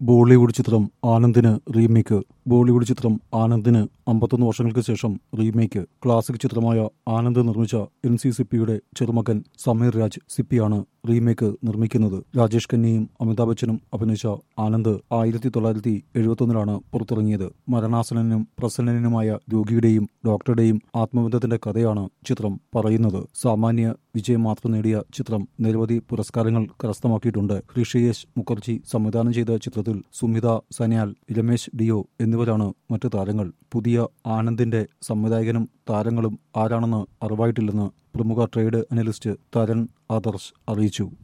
ബോളിവുഡ് ചിത്രം ആനന്ദിന് റീമേക്ക്. ബോളിവുഡ് ചിത്രം ആനന്ദിന് 51 വർഷങ്ങൾക്ക് ശേഷം റീമേക്ക്. ക്ലാസിക് ചിത്രമായ ആനന്ദ് നിർമ്മിച്ച NC സിപ്പിയുടെ ചെറുമകൻ സമീർ രാജ് സിപ്പിയാണ് റീമേക്ക് നിർമ്മിക്കുന്നത്. രാജേഷ് ഖന്നയും അമിതാഭ് ബച്ചനും അഭിനയിച്ച ആനന്ദ് 1971 പുറത്തിറങ്ങിയത്. മരണാസന്നനും പ്രസന്നനുമായ രോഗിയുടെയും ഡോക്ടറുടെയും ആത്മബന്ധത്തിന്റെ കഥയാണ് ചിത്രം പറയുന്നത്. സാമാന്യ വിജയം മാത്രം നേടിയ ചിത്രം നിരവധി പുരസ്കാരങ്ങൾ കരസ്ഥമാക്കിയിട്ടുണ്ട്. ഋഷിയേഷ് മുഖർജി സംവിധാനം ചെയ്ത ചിത്രത്തിൽ സുമിത സന്യാൽ, രമേശ് ഡിയോ എന്നിവരാണ് മറ്റു താരങ്ങൾ. പുതിയ ആനന്ദിന്റെ സംവിധായകനും താരങ്ങളും ആരാണെന്ന് അറിവായിട്ടില്ലെന്ന് പ്രമുഖ ട്രേഡ് അനലിസ്റ്റ് തരൺ ആദർശ് അറിയിച്ചു.